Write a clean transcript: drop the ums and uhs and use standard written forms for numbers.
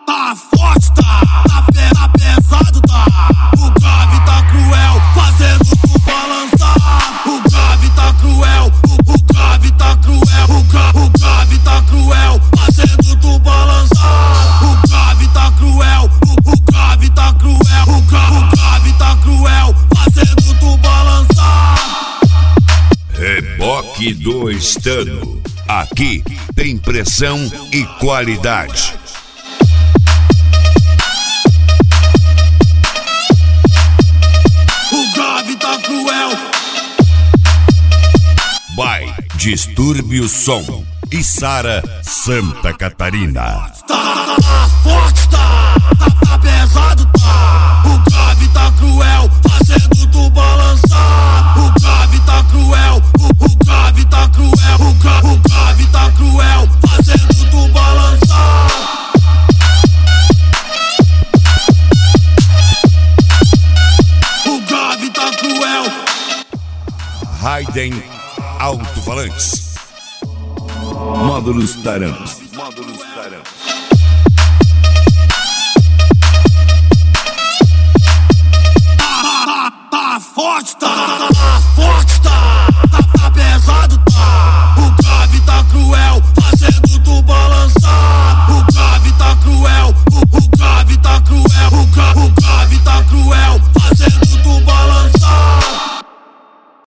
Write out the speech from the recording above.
Tá forte, tá pesado, tá. O grave tá cruel, fazendo tu balançar. O grave tá cruel, o grave tá cruel. O grave tá cruel, fazendo tu balançar. O grave tá cruel, o grave tá cruel. O grave tá cruel, fazendo tu balançar. Reboque do Estano. Aqui tem pressão e qualidade. O grave tá cruel. By Distúrbio Som e Sara Santa Catarina. Tá forte, tá pesado, tá. O grave tá cruel, fazendo tu balançar. O grave tá cruel, o grave tá cruel. O grave tá cruel, fazendo tu balançar. O grave tá cruel. Raiden Alto-Falantes. Módulos Taran.